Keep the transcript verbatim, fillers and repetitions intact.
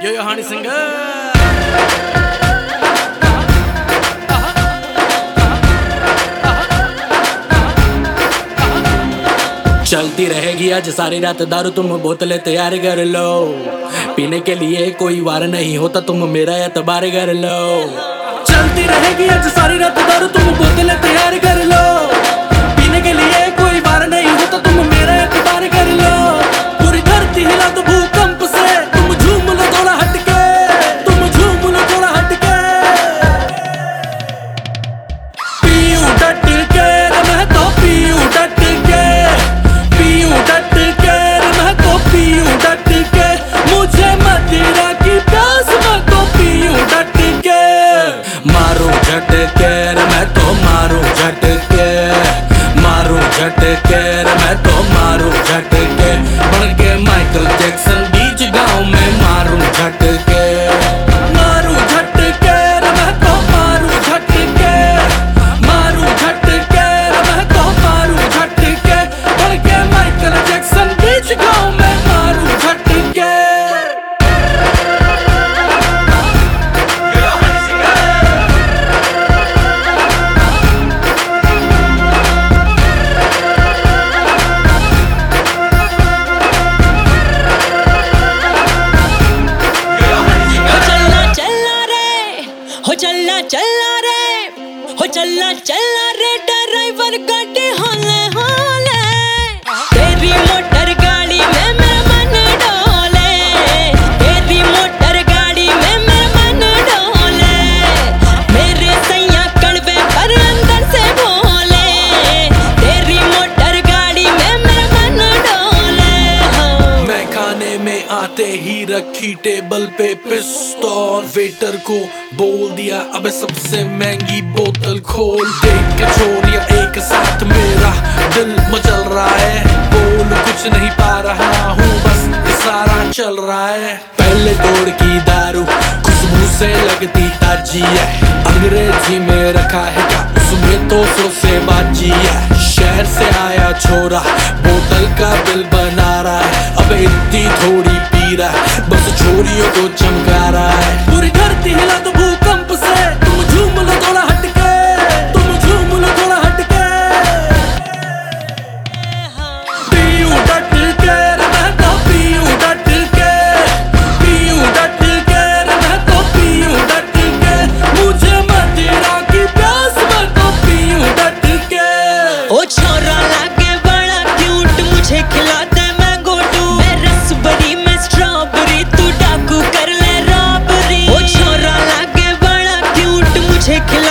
यो यो हानी singer चलती रहेगी आज सारी रात दारू, तुम बोतलें तैयार कर लो। पीने के लिए कोई वार नहीं होता, तुम मेरा एतबार कर लो। चलती रहेगी आज सारी रात दारू, तुम बोतलें तैयार कर लो। पीने के लिए कोई वार नहीं होता, तुम मेरा एतबार कर लो। पूरी धरती हिला दो भूकंप से, तुम झूम लो थोड़ा हटके, तुम झूम लो थोड़ा हटके। पीयूं डट के मैं तो पीयूं डट के, पीयूं डट के मैं तो पीयूं डट के। मुझे मदिरा की प्यास मैं तो पीयूं डट के। मारूं झटके मैं तो मारूं झटके, मारूं झटके मैं तो मारूं झटके। बन के माइकल जैक्सन बीच गांव में मारूं झटके, मारूं झटके मैं तो मारूं झटके, मारूं झटके मैं तो मारूं झटके। बन के माइकल जैक्सन बीच गांव में मारूं झटके। हो चलना चलना रे, हो चलना चलना रे ड्राइवर गाड़ी होले होले। तेरी मोटर गाड़ी में मेरा मन डोले, तेरी मोटर गाड़ी में मेरा मन डोले। मेरे सैया कड़वे पर अंदर से बोले, तेरी मोटर गाड़ी में मेरा मन डोले। मैं खाने में आते ही रखी टेबल पे पिस्तौल, वेटर को बोल दिया अबे सबसे महंगी बोतल खोल। देख के छोरिया एक साथ मेरा दिल मचल रहा है, बोल कुछ नहीं पा रहा हूँ बस इशारा चल रहा है। पहले दौर की दारू खुशबू से लगती ताजी है, अंग्रेजी में रखा है क्या उसमें तो सौ से बाजी है। शहर से आया छोरा बोतल का बिल बना रहा है, अबे इतनी थोड़ी पी रहा है बस छोरियों को चमका रहा है। पूरी धरती हिला दो भूकंप से, तुम झूम लो थोड़ा हटके, तुम झूम लो थोड़ा हटके। पीयूं डट के मैं तो पीयूं डट के, पीयूं डट के मैं तो पीयूं डट के। मुझे मदिरा की प्यास मैं तो पीयूं डट के। ओ छोरा लागे बड़ा क्यूट, मुझे खिलाते मैंगो टू। मैं रसबरी में स्ट्रॉबेरी, तू डाकू कर ले रॉबरी। ओ छोरा लागे बड़ा क्यूट, मुझे खिला